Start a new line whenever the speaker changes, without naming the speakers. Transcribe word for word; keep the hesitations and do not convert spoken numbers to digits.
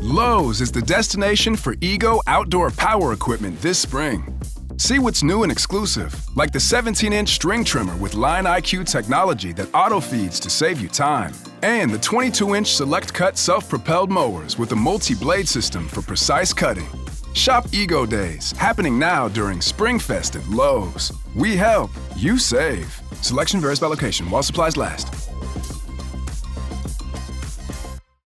Lowe's is the destination for Ego outdoor power equipment this spring. See what's new and exclusive, like the seventeen inch string trimmer with Line I Q technology that auto-feeds to save you time, and the twenty-two inch Select Cut self-propelled mowers with a multi-blade system for precise cutting. Shop Ego Days, happening now during SpringFest at Lowe's. We help, you save. Selection varies by location while supplies last.